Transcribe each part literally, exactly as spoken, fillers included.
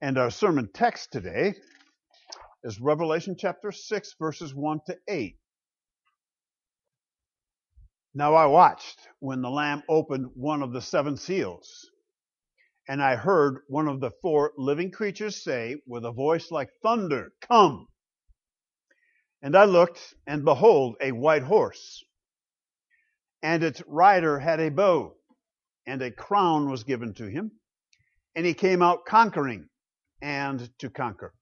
And our sermon text today is Revelation chapter six, verses one to eight. Now I watched when the Lamb opened one of the seven seals, and I heard one of the four living creatures say with a voice like thunder, "Come!" And I looked, and behold, a white horse, and its rider had a bow, and a crown was given to him, and he came out conquering and to conquer.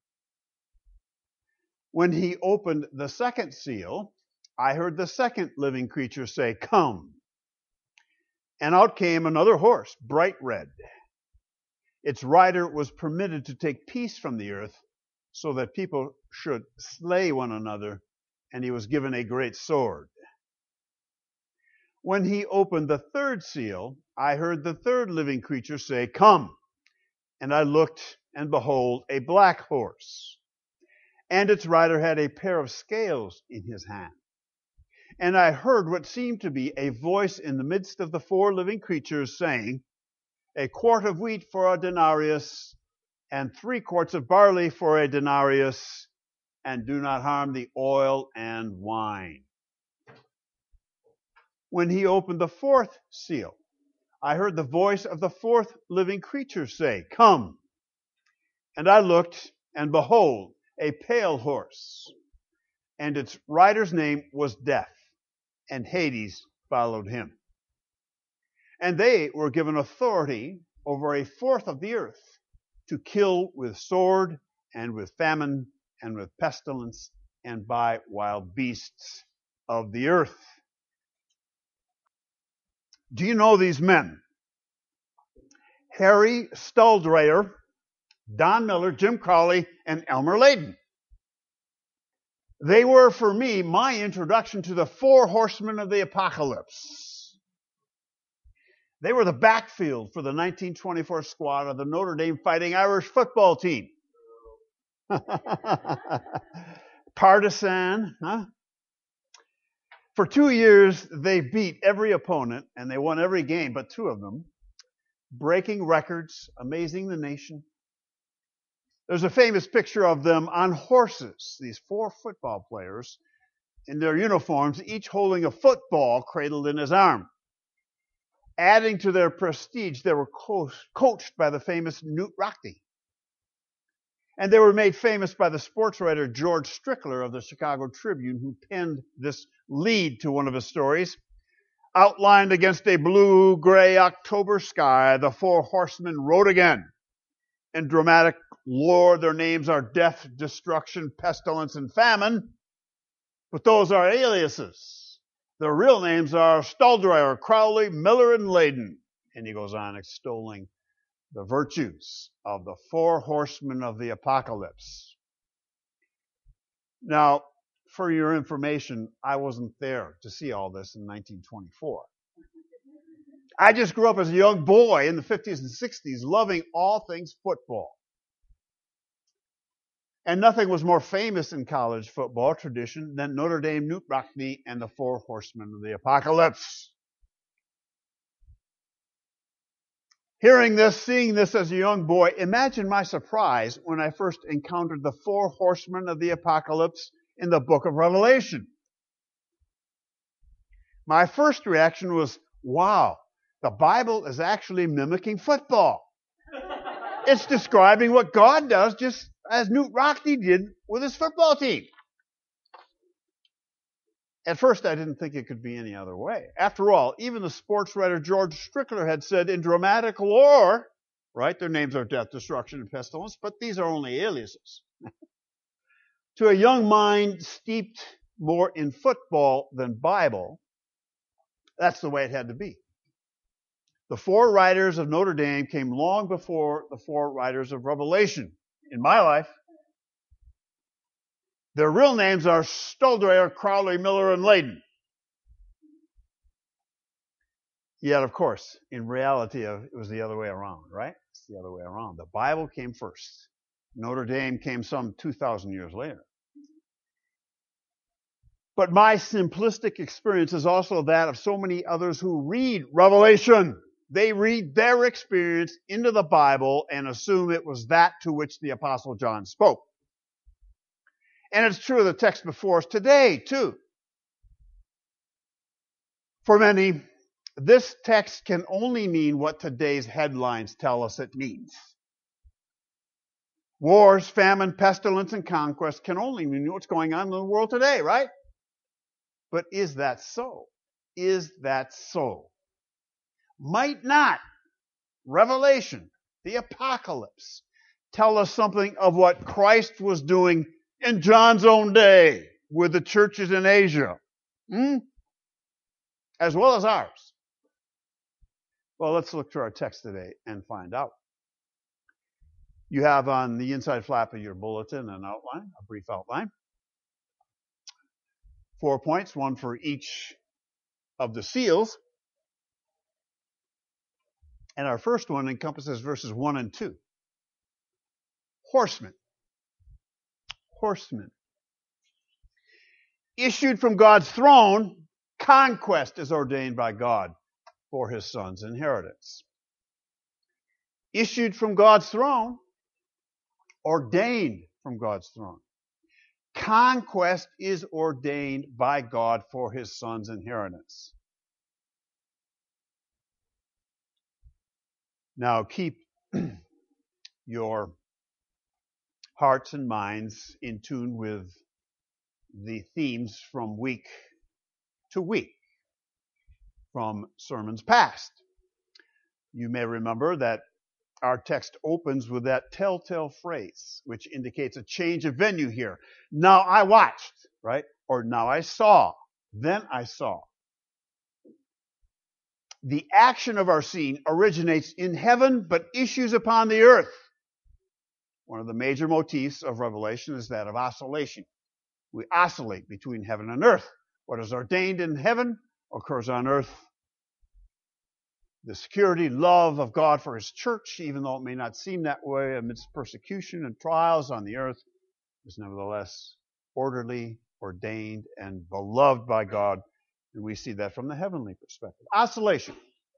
When he opened the second seal, I heard the second living creature say, "Come." And out came another horse, bright red. Its rider was permitted to take peace from the earth, so that people should slay one another, and he was given a great sword. When he opened the third seal, I heard the third living creature say, "Come." And I looked, and behold, a black horse, and its rider had a pair of scales in his hand. And I heard what seemed to be a voice in the midst of the four living creatures saying, "A quart of wheat for a denarius, and three quarts of barley for a denarius, and do not harm the oil and wine." When he opened the fourth seal, I heard the voice of the fourth living creature say, "Come." And I looked, and behold, a pale horse, and its rider's name was Death, and Hades followed him. And they were given authority over a fourth of the earth to kill with sword, and with famine, and with pestilence, and by wild beasts of the earth. Do you know these men? Harry Stalldreyer, Don Miller, Jim Crowley, and Elmer Layden. They were, for me, my introduction to the four horsemen of the apocalypse. They were the backfield for the nineteen twenty-four squad of the Notre Dame Fighting Irish football team. Partisan, huh? For two years, they beat every opponent, and they won every game, but two of them, breaking records, amazing the nation. There's a famous picture of them on horses, these four football players in their uniforms, each holding a football cradled in his arm. Adding to their prestige, they were co- coached by the famous Knute Rockne. And they were made famous by the sports writer George Strickler of the Chicago Tribune, who penned this lead to one of his stories. Outlined against a blue-gray October sky, the four horsemen rode again. In dramatic lore, their names are Death, Destruction, Pestilence, and Famine. But those are aliases. Their real names are Stalldreyer, Crowley, Miller, and Layden. And he goes on extolling the virtues of the four horsemen of the apocalypse. Now, for your information, I wasn't there to see all this in nineteen twenty-four. I just grew up as a young boy in the fifties and sixties, loving all things football. And nothing was more famous in college football tradition than Notre Dame, Knute Rockne, and the four horsemen of the apocalypse. Hearing this, seeing this as a young boy, imagine my surprise when I first encountered the four horsemen of the apocalypse in the book of Revelation. My first reaction was, wow, the Bible is actually mimicking football. It's describing what God does just as Knute Rockne did with his football team. At first, I didn't think it could be any other way. After all, even the sports writer George Strickler had said in dramatic lore, right, their names are Death, Destruction, and Pestilence, but these are only aliases. To a young mind steeped more in football than Bible, that's the way it had to be. The four writers of Notre Dame came long before the four writers of Revelation in my life. Their real names are Stalldreyer, Crowley, Miller, and Layden. Yet, of course, in reality, it was the other way around, right? It's the other way around. The Bible came first. Notre Dame came some two thousand years later. But my simplistic experience is also that of so many others who read Revelation. They read their experience into the Bible and assume it was that to which the Apostle John spoke. And it's true of the text before us today, too. For many, this text can only mean what today's headlines tell us it means. Wars, famine, pestilence, and conquest can only mean what's going on in the world today, right? But is that so? Is that so? Might not Revelation, the apocalypse, tell us something of what Christ was doing in John's own day with the churches in Asia, hmm? as well as ours? Well, let's look to our text today and find out. You have on the inside flap of your bulletin an outline, a brief outline. Four points, one for each of the seals. And our first one encompasses verses one and two. Horsemen. Horsemen. Issued from God's throne, conquest is ordained by God for his son's inheritance. Issued from God's throne, ordained from God's throne. Conquest is ordained by God for his son's inheritance. Now keep your hearts and minds in tune with the themes from week to week, from sermons past. You may remember that our text opens with that telltale phrase, which indicates a change of venue here. Now I watched, right? Or now I saw, then I saw. The action of our scene originates in heaven, but issues upon the earth. One of the major motifs of Revelation is that of oscillation. We oscillate between heaven and earth. What is ordained in heaven occurs on earth. The security, love of God for his church, even though it may not seem that way amidst persecution and trials on the earth, is nevertheless orderly, ordained, and beloved by God. And we see that from the heavenly perspective. Oscillation.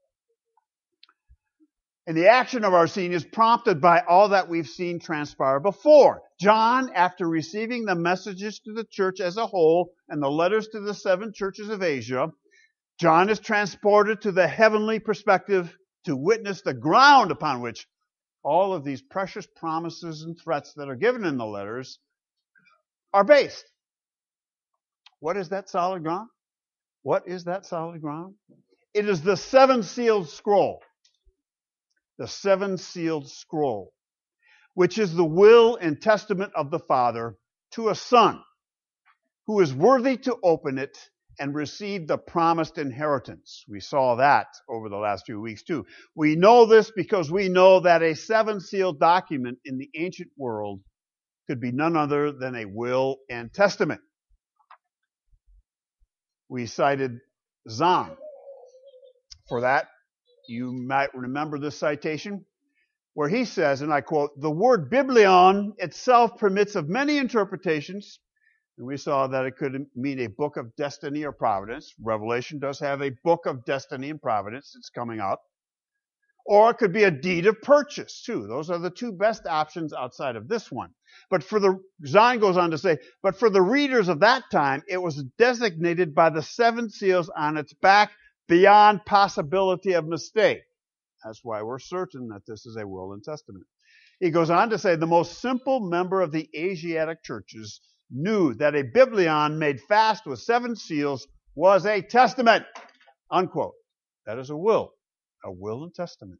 And the action of our scene is prompted by all that we've seen transpire before. John, after receiving the messages to the church as a whole and the letters to the seven churches of Asia, John is transported to the heavenly perspective to witness the ground upon which all of these precious promises and threats that are given in the letters are based. What is that solid ground? What is that solid ground? It is the seven-sealed scroll. The seven-sealed scroll, which is the will and testament of the Father to a Son who is worthy to open it and receive the promised inheritance. We saw that over the last few weeks too. We know this because we know that a seven-sealed document in the ancient world could be none other than a will and testament. We cited Zahn for that. You might remember this citation where he says, and I quote, "The word biblion itself permits of many interpretations." And we saw that it could mean a book of destiny or providence. Revelation does have a book of destiny and providence. It's coming up. Or it could be a deed of purchase, too. Those are the two best options outside of this one. But for the, Zahn goes on to say, but for the readers of that time, it was designated by the seven seals on its back beyond possibility of mistake. That's why we're certain that this is a will and testament. He goes on to say, the most simple member of the Asiatic churches knew that a biblion made fast with seven seals was a testament. Unquote. That is a will. A will and testament.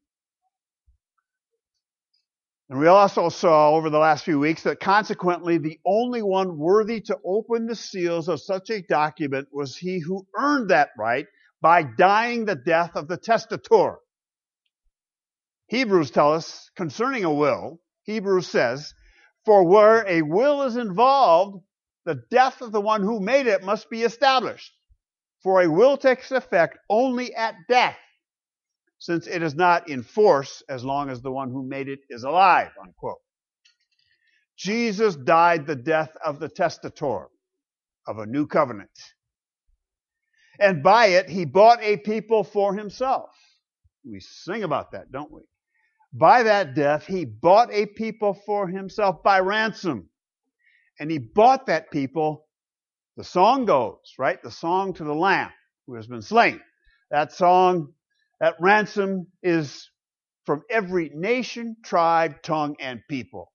And we also saw over the last few weeks that consequently the only one worthy to open the seals of such a document was he who earned that right by dying the death of the testator. Hebrews tell us concerning a will, Hebrews says, for where a will is involved, the death of the one who made it must be established. For a will takes effect only at death, since it is not in force as long as the one who made it is alive, unquote. Jesus died the death of the testator of a new covenant. And by it, he bought a people for himself. We sing about that, don't we? By that death, he bought a people for himself by ransom. And he bought that people, the song goes, right? The song to the Lamb who has been slain. That song, that ransom is from every nation, tribe, tongue, and people.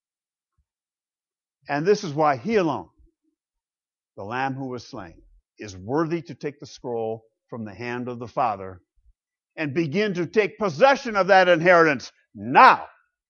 And this is why he alone, the Lamb who was slain, is worthy to take the scroll from the hand of the Father and begin to take possession of that inheritance now.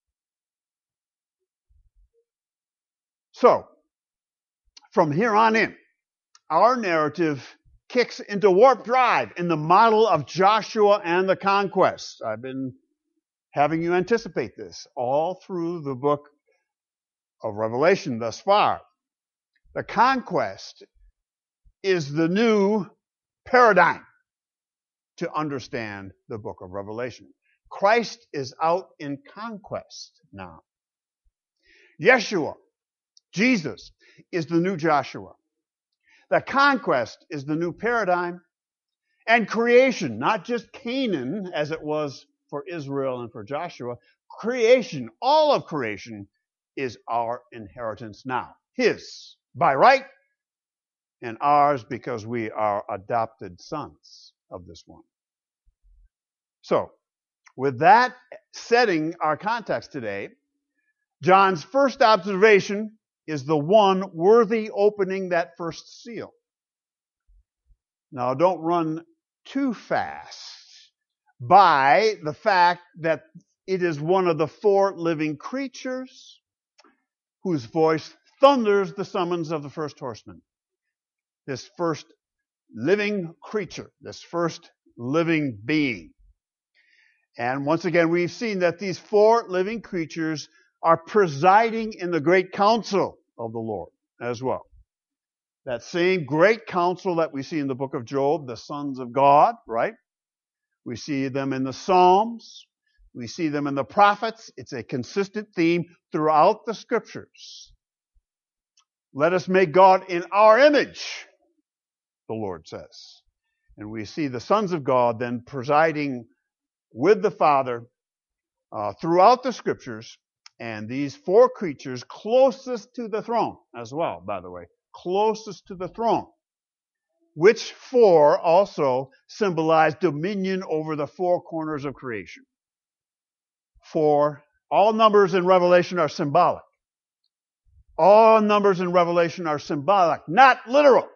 So, from here on in, our narrative kicks into warp drive in the model of Joshua and the conquest. I've been having you anticipate this all through the book of Revelation thus far. The conquest is the new paradigm to understand the book of Revelation. Christ is out in conquest now. Yeshua, Jesus, is the new Joshua. The conquest is the new paradigm. And creation, not just Canaan as it was for Israel and for Joshua, creation, all of creation, is our inheritance now. His by right, and ours because we are adopted sons of this one. So, with that setting our context today, John's first observation is the one worthy opening that first seal. Now, don't run too fast by the fact that it is one of the four living creatures whose voice thunders the summons of the first horseman. This first living creature, this first living being. And once again, we've seen that these four living creatures are presiding in the great council of the Lord as well. That same great council that we see in the book of Job, the sons of God, right? We see them in the Psalms. We see them in the prophets. It's a consistent theme throughout the scriptures. Let us make God in our image, the Lord says. And we see the sons of God then presiding with the Father uh, throughout the scriptures, and these four creatures closest to the throne as well, by the way, closest to the throne, which four also symbolize dominion over the four corners of creation. For all numbers in Revelation are symbolic. All numbers in Revelation are symbolic, not literal.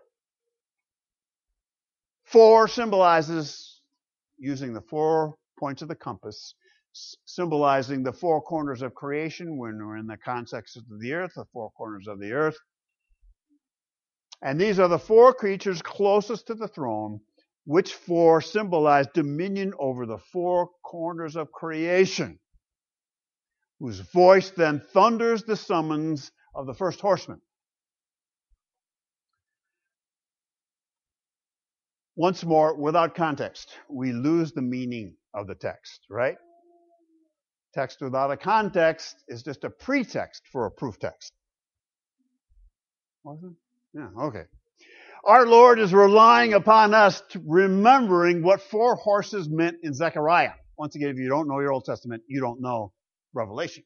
Four symbolizes, using the four points of the compass, symbolizing the four corners of creation when we're in the context of the earth, the four corners of the earth. And these are the four creatures closest to the throne, which four symbolize dominion over the four corners of creation, whose voice then thunders the summons of the first horseman. Once more, without context, we lose the meaning of the text, right? Text without a context is just a pretext for a proof text. Was it? Yeah, okay. Our Lord is relying upon us to remembering what four horses meant in Zechariah. Once again, if you don't know your Old Testament, you don't know Revelation.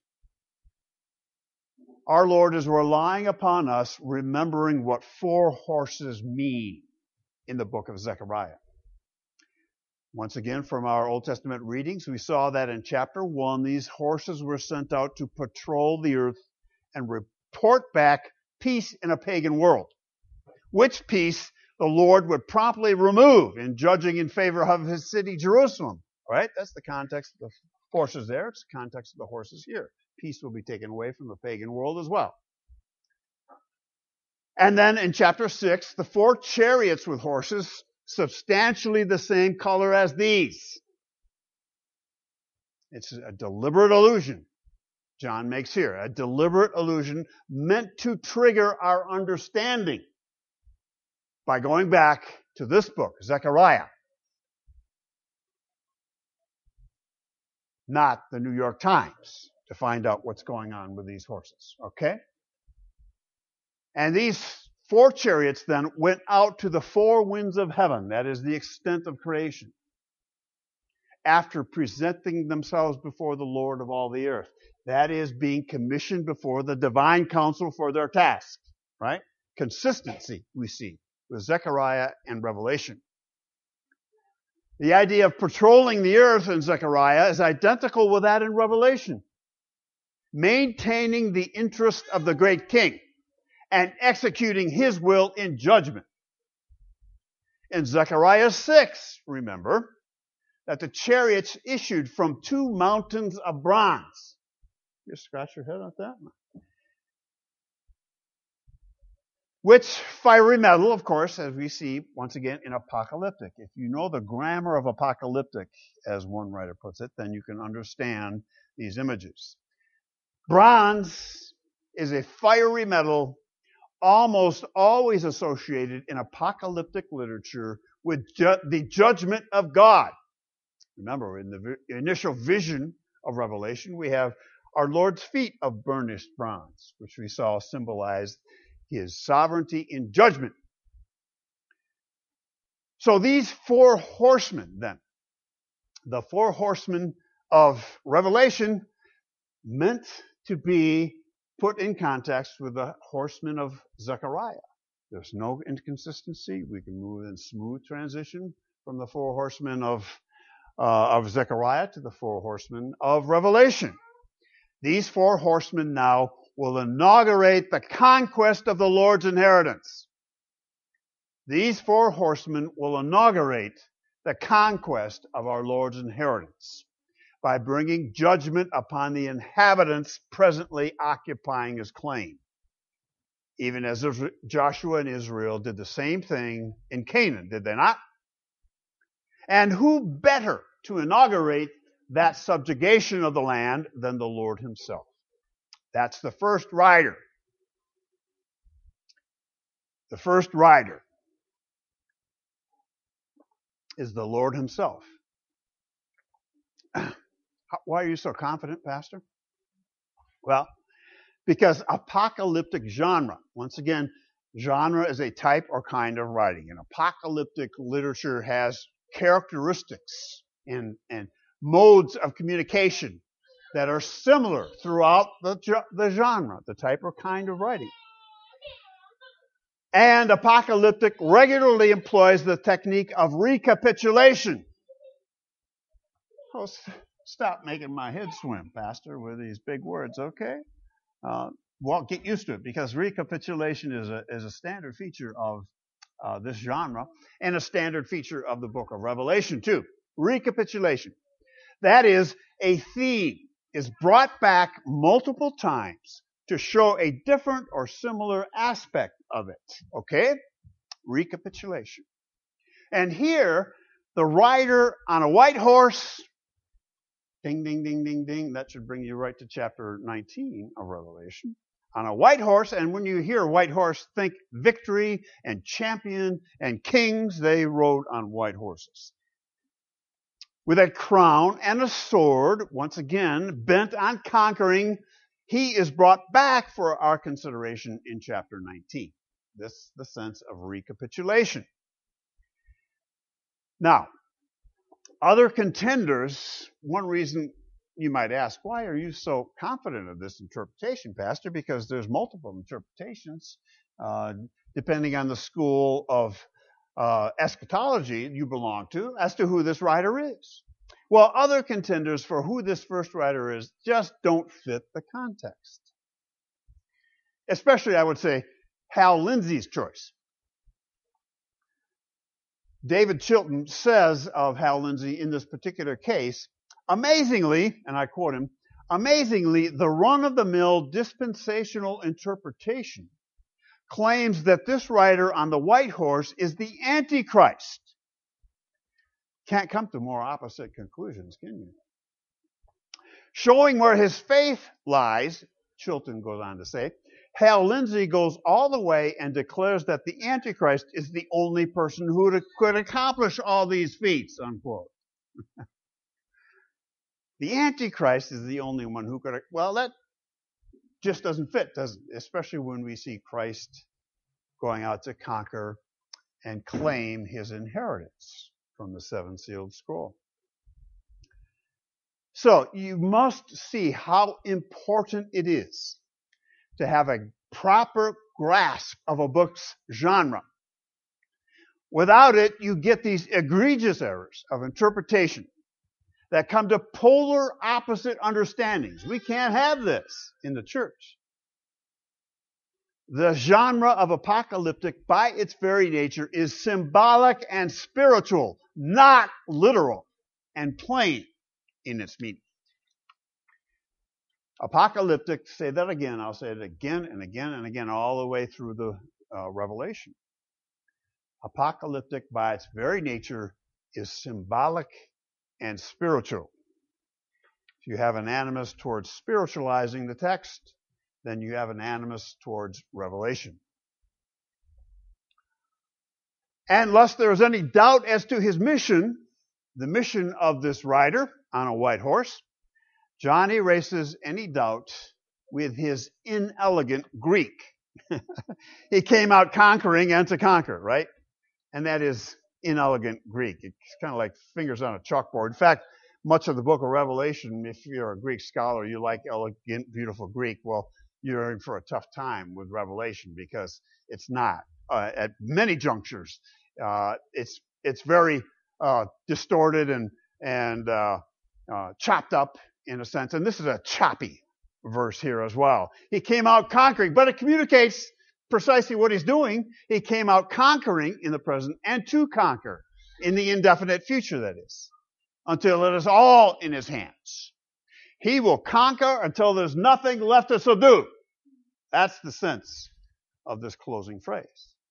Our Lord is relying upon us remembering what four horses mean in the book of Zechariah. Once again, from our Old Testament readings, we saw that in chapter one, these horses were sent out to patrol the earth and report back peace in a pagan world, which peace the Lord would promptly remove in judging in favor of his city, Jerusalem. All right? That's the context of the horses there. It's the context of the horses here. Peace will be taken away from the pagan world as well. And then in chapter six, the four chariots with horses, substantially the same color as these. It's a deliberate allusion John makes here, a deliberate allusion meant to trigger our understanding by going back to this book, Zechariah, not the New York Times, to find out what's going on with these horses. Okay? And these four chariots then went out to the four winds of heaven. That is the extent of creation. after presenting themselves before the Lord of all the earth. That is being commissioned before the divine council for their task, right? Consistency we see with Zechariah and Revelation. The idea of patrolling the earth in Zechariah is identical with that in Revelation. Maintaining the interest of the great king and executing his will in judgment. In Zechariah six, remember, that the chariots issued from two mountains of bronze. You scratch your head on that? Which fiery metal, of course, as we see once again in apocalyptic. If you know the grammar of apocalyptic, as one writer puts it, then you can understand these images. Bronze is a fiery metal almost always associated in apocalyptic literature with ju- the judgment of God. Remember, in the vi- initial vision of Revelation, we have our Lord's feet of burnished bronze, which we saw symbolized his sovereignty in judgment. So these four horsemen, then, the four horsemen of Revelation, meant to be put in context with the horsemen of Zechariah. There's no inconsistency. We can move in smooth transition from the four horsemen of, uh, of Zechariah to the four horsemen of Revelation. These four horsemen now will inaugurate the conquest of the Lord's inheritance. These four horsemen will inaugurate the conquest of our Lord's inheritance by bringing judgment upon the inhabitants presently occupying his claim, even as Joshua and Israel did the same thing in Canaan, did they not? And who better to inaugurate that subjugation of the land than the Lord himself? That's the first rider. The first rider is the Lord himself. Why are you so confident, Pastor? Well, because apocalyptic genre, once again, genre is a type or kind of writing. And apocalyptic literature has characteristics and, and modes of communication that are similar throughout the, the genre, the type or kind of writing. And apocalyptic regularly employs the technique of recapitulation. Oh, stop making my head swim, Pastor, with these big words, okay? Uh, well, get used to it, because recapitulation is a, is a standard feature of uh, this genre and a standard feature of the book of Revelation, too. Recapitulation. That is, a theme is brought back multiple times to show a different or similar aspect of it. Okay? Recapitulation. And here, the rider on a white horse, ding, ding, ding, ding, ding, that should bring you right to chapter nineteen of Revelation. On a white horse, and when you hear white horse, think victory and champion and kings. They rode on white horses. With a crown and a sword, once again, bent on conquering, he is brought back for our consideration in chapter nineteen. This is the sense of recapitulation. Now, other contenders, one reason you might ask, why are you so confident of this interpretation, Pastor? Because there's multiple interpretations, uh, depending on the school of uh, eschatology you belong to, as to who this writer is. Well, other contenders for who this first writer is just don't fit the context. Especially, I would say, Hal Lindsey's choice. David Chilton says of Hal Lindsey in this particular case, amazingly, and I quote him, amazingly, the run-of-the-mill dispensational interpretation claims that this rider on the white horse is the Antichrist. Can't come to more opposite conclusions, can you? Showing where his faith lies, Chilton goes on to say, Hal Lindsey goes all the way and declares that the Antichrist is the only person who could accomplish all these feats, unquote. The Antichrist is the only one who could, well, that just doesn't fit, does it? Especially when we see Christ going out to conquer and claim his inheritance from the seven sealed scroll. So you must see how important it is to have a proper grasp of a book's genre. Without it, you get these egregious errors of interpretation that come to polar opposite understandings. We can't have this in the church. The genre of apocalyptic, by its very nature, is symbolic and spiritual, not literal and plain in its meaning. Apocalyptic, say that again, I'll say it again and again and again all the way through the uh, Revelation. Apocalyptic, by its very nature, is symbolic and spiritual. If you have an animus towards spiritualizing the text, then you have an animus towards revelation. And lest there is any doubt as to his mission, the mission of this rider on a white horse, John erases any doubt with his inelegant Greek. He came out conquering and to conquer, right? And that is inelegant Greek. It's kind of like fingers on a chalkboard. In fact, much of the book of Revelation, if you're a Greek scholar, you like elegant, beautiful Greek, well, you're in for a tough time with Revelation because it's not. Uh, at many junctures, uh, it's it's very uh, distorted and and uh, uh, chopped up in a sense. And this is a choppy verse here as well. He came out conquering, but it communicates precisely what he's doing. He came out conquering in the present and to conquer in the indefinite future, that is, until it is all in his hands. He will conquer until there's nothing left to subdue. That's the sense of this closing phrase.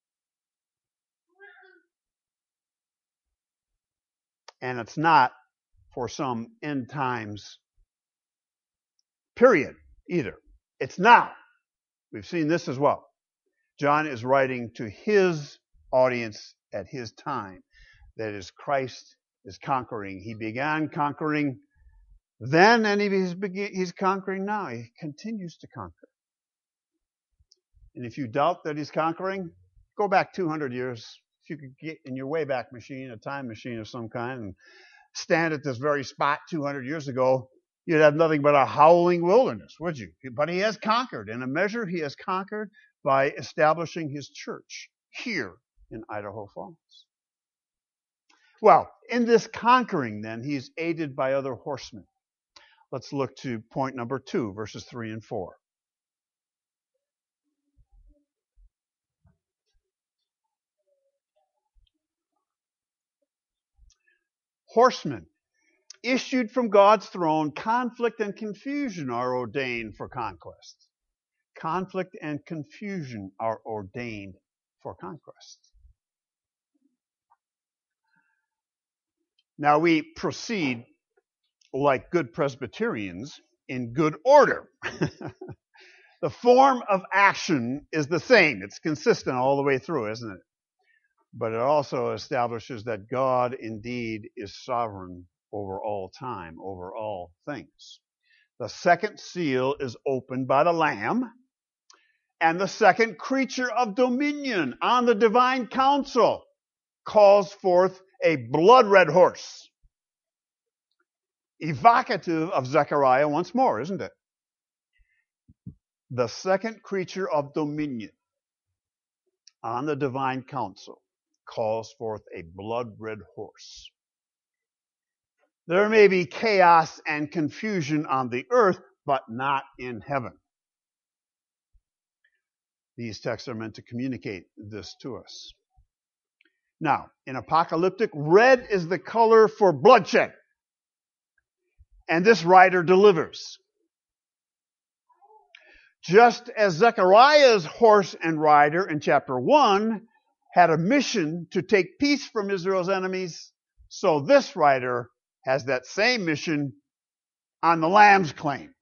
And it's not for some end times period either. It's now. We've seen this as well. John is writing to his audience at his time. That is, Christ is conquering. He began conquering then, and he's, he's conquering now. He continues to conquer. And if you doubt that he's conquering, go back two hundred years. If you could get in your Wayback Machine, a time machine of some kind, and stand at this very spot two hundred years ago, you'd have nothing but a howling wilderness, would you? But he has conquered. In a measure, he has conquered by establishing his church here in Idaho Falls. Well, in this conquering, then, he's aided by other horsemen. Let's look to point number two, verses three and four. Horsemen issued from God's throne, conflict and confusion are ordained for conquest. Conflict and confusion are ordained for conquest. Now we proceed like good Presbyterians in good order. The form of action is the same. It's consistent all the way through, isn't it? But it also establishes that God indeed is sovereign over all time, over all things. The second seal is opened by the Lamb, and the second creature of dominion on the divine council calls forth a blood-red horse. Evocative of Zechariah once more, isn't it? The second creature of dominion on the divine council calls forth a blood-red horse. There may be chaos and confusion on the earth, but not in heaven. These texts are meant to communicate this to us. Now, in apocalyptic, red is the color for bloodshed. And this rider delivers. Just as Zechariah's horse and rider in chapter one had a mission to take peace from Israel's enemies, so this rider has that same mission on the Lamb's claim.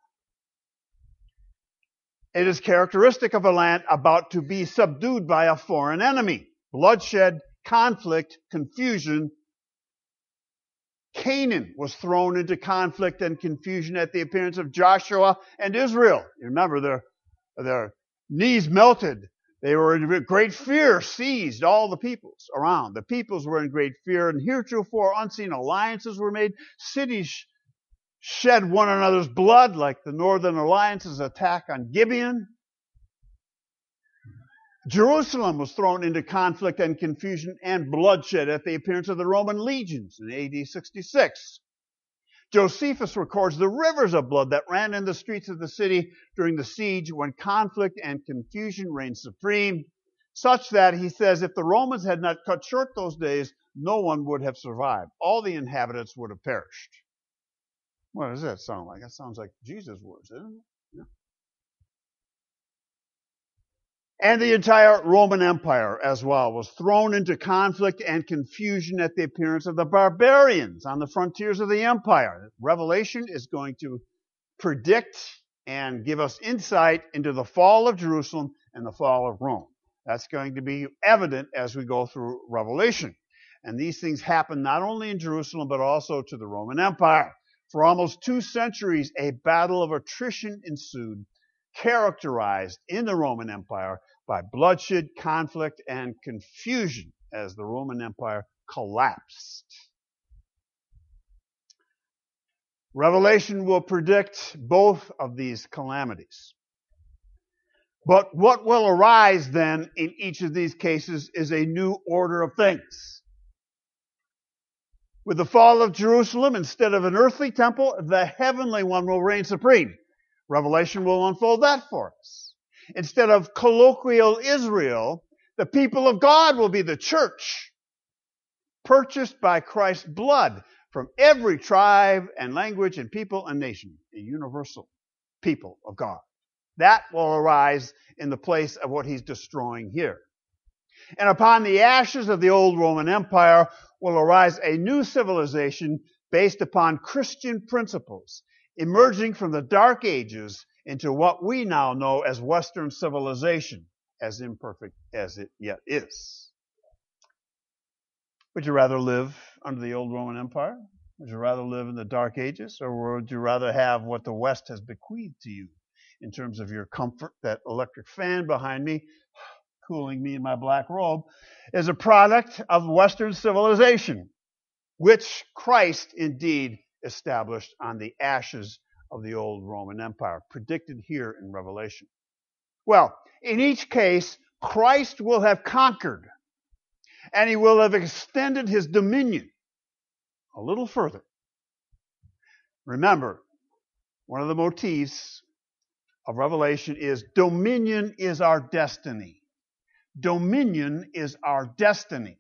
It is characteristic of a land about to be subdued by a foreign enemy. Bloodshed, conflict, confusion. Canaan was thrown into conflict and confusion at the appearance of Joshua and Israel. You remember, their, their knees melted. They were in great fear, seized all the peoples around. The peoples were in great fear, and heretofore unseen alliances were made. Cities shed one another's blood like the Northern Alliance's attack on Gibeon. Jerusalem was thrown into conflict and confusion and bloodshed at the appearance of the Roman legions in A D sixty-six. Josephus records the rivers of blood that ran in the streets of the city during the siege when conflict and confusion reigned supreme, such that, he says, if the Romans had not cut short those days, no one would have survived. All the inhabitants would have perished. What does that sound like? That sounds like Jesus' words, isn't it? Yeah. And the entire Roman Empire as well was thrown into conflict and confusion at the appearance of the barbarians on the frontiers of the empire. Revelation is going to predict and give us insight into the fall of Jerusalem and the fall of Rome. That's going to be evident as we go through Revelation. And these things happen not only in Jerusalem, but also to the Roman Empire. For almost two centuries, a battle of attrition ensued, characterized in the Roman Empire by bloodshed, conflict, and confusion as the Roman Empire collapsed. Revelation will predict both of these calamities. But what will arise then in each of these cases is a new order of things. With the fall of Jerusalem, instead of an earthly temple, the heavenly one will reign supreme. Revelation will unfold that for us. Instead of colloquial Israel, the people of God will be the church, purchased by Christ's blood from every tribe and language and people and nation, a universal people of God. That will arise in the place of what he's destroying here. And upon the ashes of the old Roman Empire will arise a new civilization based upon Christian principles, emerging from the Dark Ages into what we now know as Western civilization, as imperfect as it yet is. Would you rather live under the old Roman Empire? Would you rather live in the Dark Ages? Or would you rather have what the West has bequeathed to you in terms of your comfort? That electric fan behind me, cooling me in my black robe, is a product of Western civilization, which Christ indeed established on the ashes of the old Roman Empire, predicted here in Revelation. Well, in each case, Christ will have conquered, and he will have extended his dominion a little further. Remember, one of the motifs of Revelation is dominion is our destiny. Dominion is our destiny.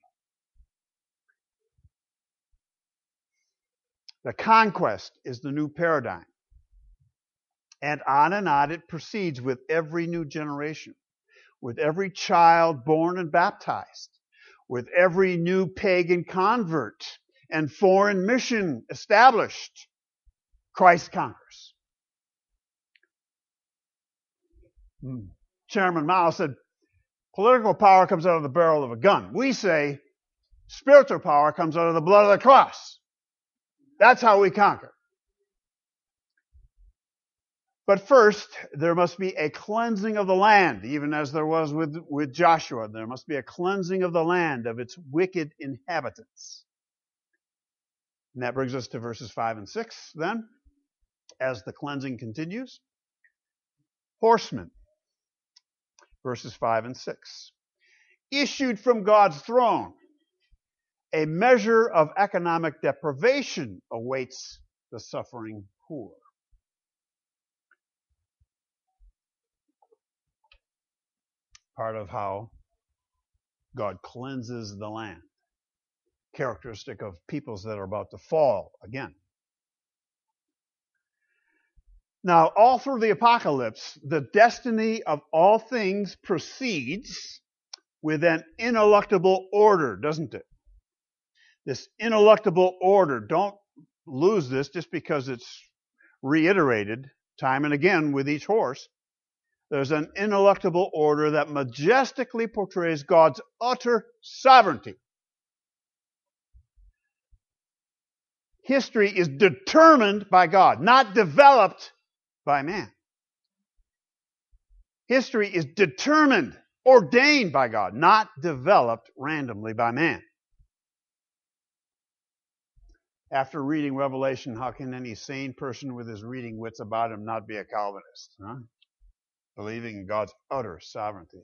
The conquest is the new paradigm. And on and on it proceeds with every new generation, with every child born and baptized, with every new pagan convert and foreign mission established. Christ conquers. Hmm. Chairman Mao said, political power comes out of the barrel of a gun. We say, spiritual power comes out of the blood of the cross. That's how we conquer. But first, there must be a cleansing of the land, even as there was with, with Joshua. There must be a cleansing of the land of its wicked inhabitants. And that brings us to verses five and six then, as the cleansing continues. Horsemen, verses five and six. Issued from God's throne, a measure of economic deprivation awaits the suffering poor. Part of how God cleanses the land. Characteristic of peoples that are about to fall again. Now, all through the apocalypse, the destiny of all things proceeds with an ineluctable order, doesn't it? This ineluctable order, don't lose this just because it's reiterated time and again with each horse. There's an ineluctable order that majestically portrays God's utter sovereignty. History is determined by God, not developed by man. History is determined, ordained by God, not developed randomly by man. After reading Revelation, how can any sane person with his reading wits about him not be a Calvinist? Huh? Believing in God's utter sovereignty.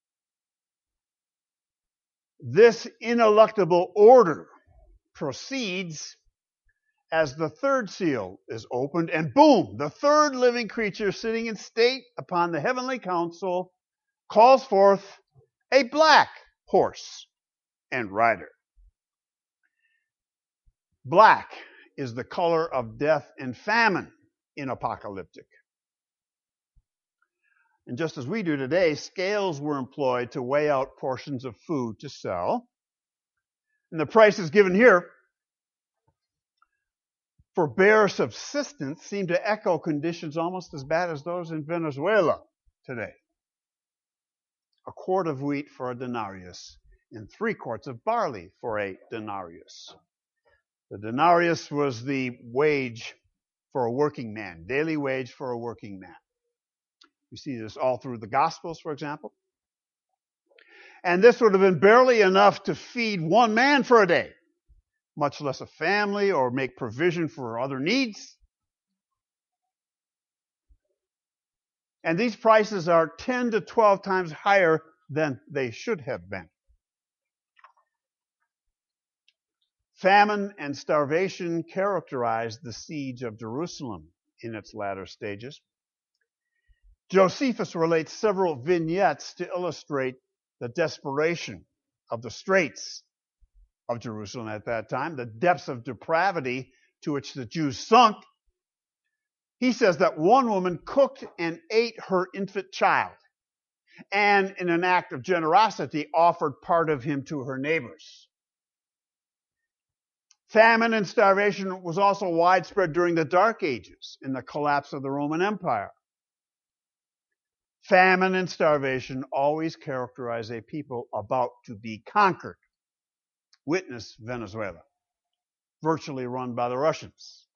This ineluctable order proceeds as the third seal is opened, and boom, the third living creature sitting in state upon the heavenly council calls forth a black horse and rider. Black is the color of death and famine in apocalyptic. And just as we do today, scales were employed to weigh out portions of food to sell. And the prices given here for bare subsistence seem to echo conditions almost as bad as those in Venezuela today. A quart of wheat for a denarius and three quarts of barley for a denarius. The denarius was the wage for a working man, daily wage for a working man. You see this all through the Gospels, for example. And this would have been barely enough to feed one man for a day, much less a family or make provision for other needs. And these prices are ten to twelve times higher than they should have been. Famine and starvation characterized the siege of Jerusalem in its latter stages. Josephus relates several vignettes to illustrate the desperation of the straits of Jerusalem at that time, the depths of depravity to which the Jews sunk. He says that one woman cooked and ate her infant child, and in an act of generosity offered part of him to her neighbors. Famine and starvation was also widespread during the Dark Ages in the collapse of the Roman Empire. Famine and starvation always characterize a people about to be conquered. Witness Venezuela, virtually run by the Russians.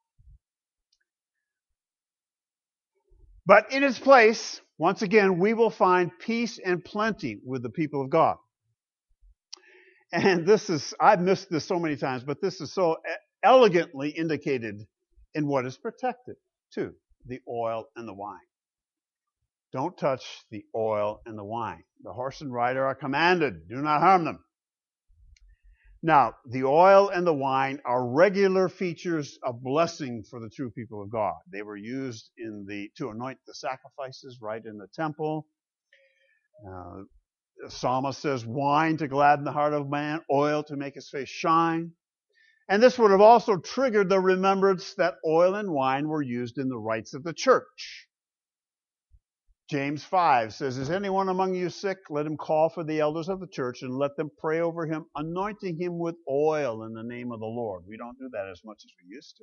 But in its place, once again, we will find peace and plenty with the people of God. And this is, I've missed this so many times, but this is so elegantly indicated in what is protected, too, the oil and the wine. Don't touch the oil and the wine. The horse and rider are commanded, do not harm them. Now, the oil and the wine are regular features of blessing for the true people of God. They were used in the to anoint the sacrifices right in the temple. Uh, the psalmist says, wine to gladden the heart of man, oil to make his face shine. And this would have also triggered the remembrance that oil and wine were used in the rites of the church. James five says, is anyone among you sick? Let him call for the elders of the church and let them pray over him, anointing him with oil in the name of the Lord. We don't do that as much as we used to.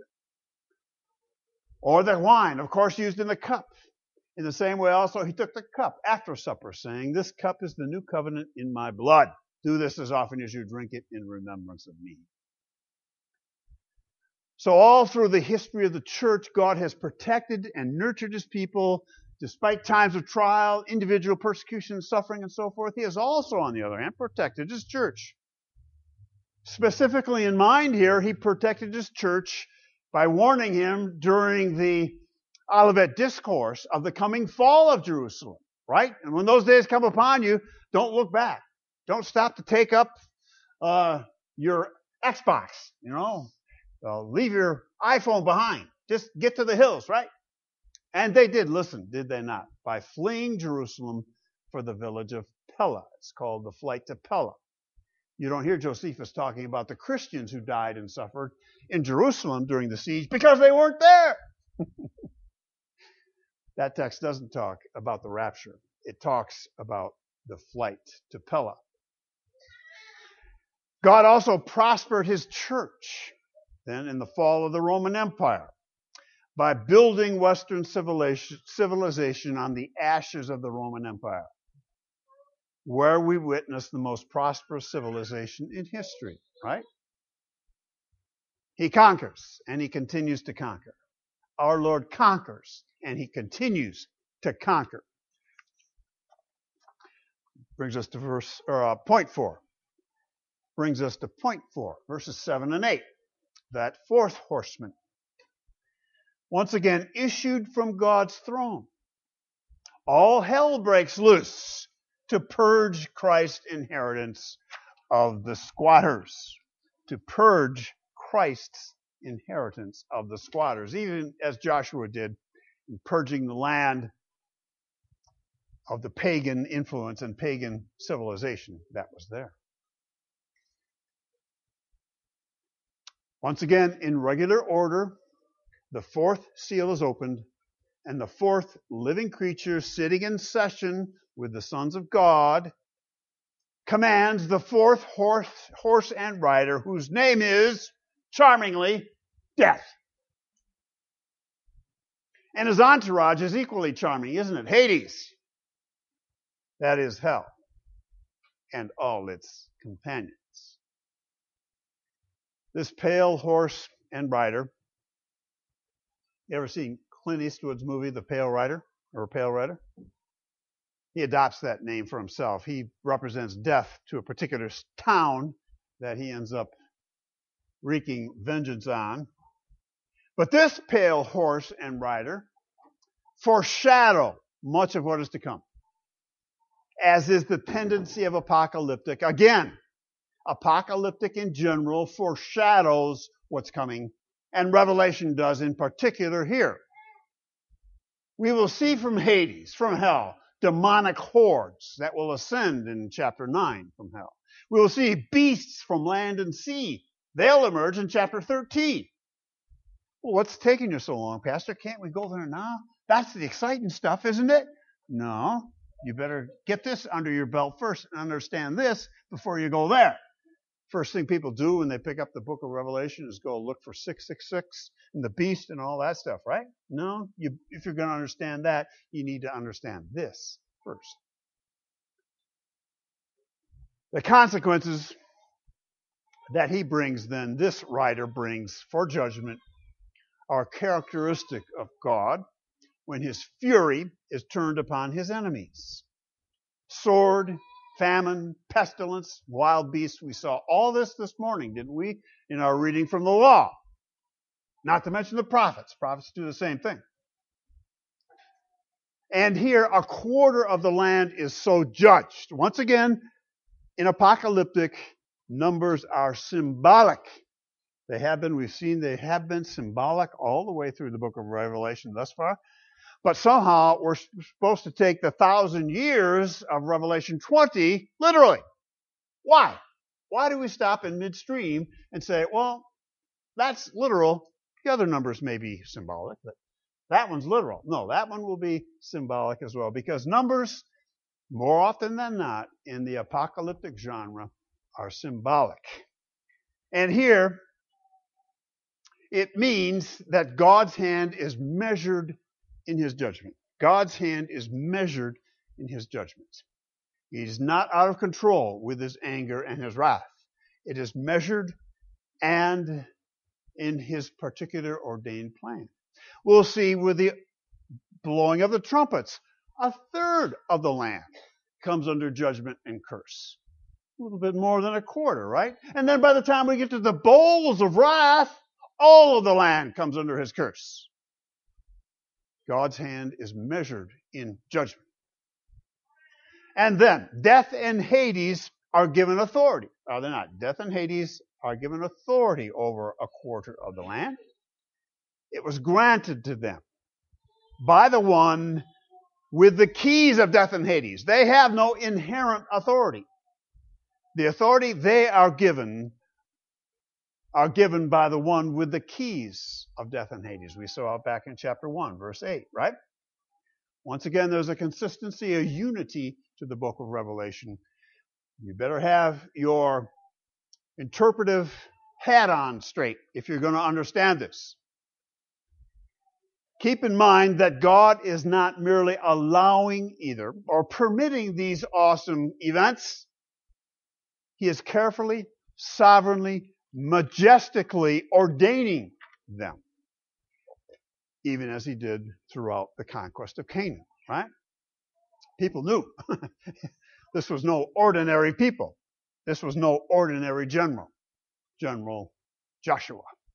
Or the wine, of course, used in the cup. In the same way also, he took the cup after supper, saying, this cup is the new covenant in my blood. Do this as often as you drink it in remembrance of me. So all through the history of the church, God has protected and nurtured his people. Despite times of trial, individual persecution, suffering, and so forth, he has also, on the other hand, protected his church. Specifically in mind here, he protected his church by warning him during the Olivet Discourse of the coming fall of Jerusalem, right? And when those days come upon you, don't look back. Don't stop to take up uh, your Xbox, you know. Uh, leave your iPhone behind. Just get to the hills, right? And they did listen, did they not? By fleeing Jerusalem for the village of Pella. It's called the flight to Pella. You don't hear Josephus talking about the Christians who died and suffered in Jerusalem during the siege because they weren't there. That text doesn't talk about the rapture. It talks about the flight to Pella. God also prospered his church then in the fall of the Roman Empire by building Western civilization on the ashes of the Roman Empire, where we witness the most prosperous civilization in history, right? He conquers, and he continues to conquer. Our Lord conquers, and he continues to conquer. Brings us to verse or uh, point four. Brings us to point four, verses seven and eight. that fourth horseman, once again issued from God's throne. All hell breaks loose to purge Christ's inheritance of the squatters, to purge Christ's inheritance of the squatters, even as Joshua did in purging the land of the pagan influence and pagan civilization that was there. Once again, in regular order, the fourth seal is opened, and the fourth living creature sitting in session with the sons of God commands the fourth horse, horse and rider, whose name is, charmingly, Death. And his entourage is equally charming, isn't it? Hades. That is hell and all its companions. This pale horse and rider. You ever seen Clint Eastwood's movie, The Pale Rider, or Pale Rider? He adopts that name for himself. He represents death to a particular town that he ends up wreaking vengeance on. But this pale horse and rider foreshadow much of what is to come, as is the tendency of apocalyptic. Again, apocalyptic in general foreshadows what's coming, and Revelation does in particular here. We will see from Hades, from hell, demonic hordes that will ascend in chapter nine from hell. We will see beasts from land and sea. They'll emerge in chapter thirteen. Well, what's taking you so long, Pastor? Can't we go there now? That's the exciting stuff, isn't it? No. You better get this under your belt first and understand this before you go there. First thing people do when they pick up the book of Revelation is go look for six six six and the beast and all that stuff, right? No, you, if you're going to understand that, you need to understand this first. The consequences that he brings then, this writer brings for judgment, are characteristic of God when his fury is turned upon his enemies. Sword, famine, pestilence, wild beasts. We saw all this this morning, didn't we, in our reading from the law? Not to mention the prophets. Prophets do the same thing. And here, a quarter of the land is so judged. Once again, in apocalyptic, numbers are symbolic. They have been, we've seen they have been symbolic all the way through the book of Revelation thus far. But somehow we're supposed to take the thousand years of Revelation twenty literally. Why? Why do we stop in midstream and say, well, that's literal. The other numbers may be symbolic, but that one's literal. No, that one will be symbolic as well, because numbers, more often than not, in the apocalyptic genre, are symbolic. And here, it means that God's hand is measured in his judgment. God's hand is measured in his judgments. He's not out of control with his anger and his wrath. It is measured and in his particular ordained plan. We'll see with the blowing of the trumpets, a third of the land comes under judgment and curse. A little bit more than a quarter, right? And then by the time we get to the bowls of wrath, all of the land comes under his curse. God's hand is measured in judgment. And then, death and Hades are given authority. Are they not? Death and Hades are given authority over a quarter of the land. It was granted to them by the one with the keys of death and Hades. They have no inherent authority. The authority they are given are given by the one with the keys of death and Hades. We saw it back in chapter one, verse eight, right? Once again, there's a consistency, a unity to the book of Revelation. You better have your interpretive hat on straight if you're going to understand this. Keep in mind that God is not merely allowing either or permitting these awesome events. He is carefully, sovereignly, majestically ordaining them, even as he did throughout the conquest of Canaan, right? People knew this was no ordinary people. This was no ordinary general, General Joshua.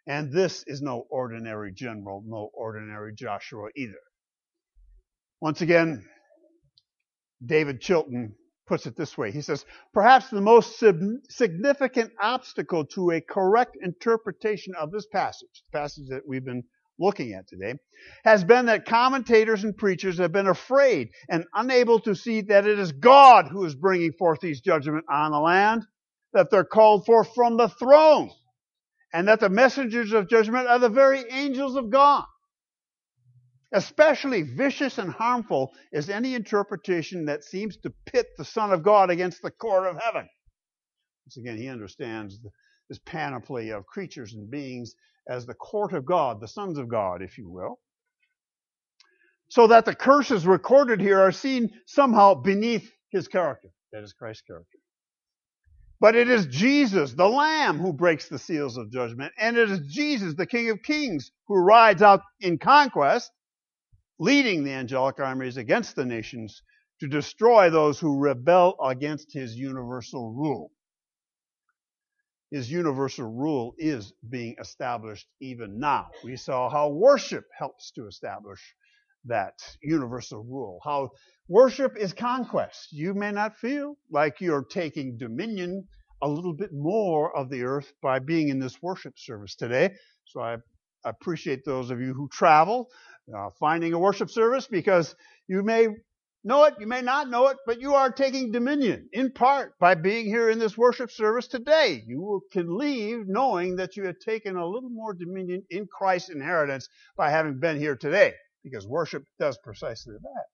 And this is no ordinary general, no ordinary Joshua either. Once again, David Chilton puts it this way. He says, perhaps the most significant obstacle to a correct interpretation of this passage, the passage that we've been looking at today, has been that commentators and preachers have been afraid and unable to see that it is God who is bringing forth these judgments on the land, that they're called forth from the throne, and that the messengers of judgment are the very angels of God. Especially vicious and harmful is any interpretation that seems to pit the Son of God against the court of heaven. Once again, he understands this panoply of creatures and beings as the court of God, the sons of God, if you will. So that the curses recorded here are seen somehow beneath his character. That is Christ's character. But it is Jesus, the Lamb, who breaks the seals of judgment. And it is Jesus, the King of Kings, who rides out in conquest, leading the angelic armies against the nations to destroy those who rebel against his universal rule. His universal rule is being established even now. We saw how worship helps to establish that universal rule. How worship is conquest. You may not feel like you're taking dominion a little bit more of the earth by being in this worship service today. So I appreciate those of you who travel, uh, finding a worship service, because you may know it, you may not know it, but you are taking dominion in part by being here in this worship service today. You can leave knowing that you have taken a little more dominion in Christ's inheritance by having been here today, because worship does precisely that.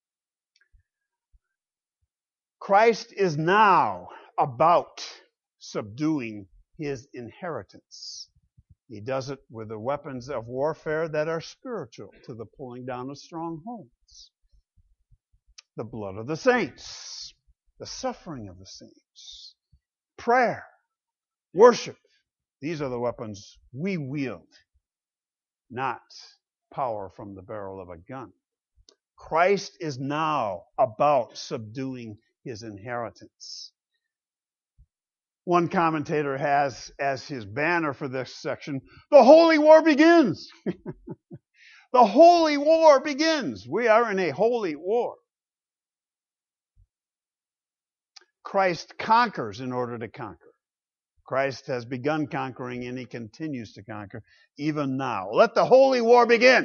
Christ is now about subduing his inheritance. He does it with the weapons of warfare that are spiritual, to the pulling down of strongholds. The blood of the saints, the suffering of the saints, prayer, worship. These are the weapons we wield, not power from the barrel of a gun. Christ is now about subduing his inheritance. One commentator has as his banner for this section, the holy war begins. The holy war begins. We are in a holy war. Christ conquers in order to conquer. Christ has begun conquering and he continues to conquer even now. Let the holy war begin.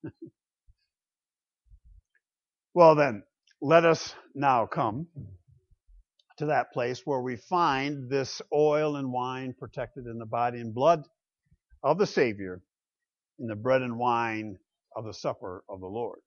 Well then, let us now come to that place where we find this oil and wine protected in the body and blood of the Savior, in the bread and wine of the supper of the Lord.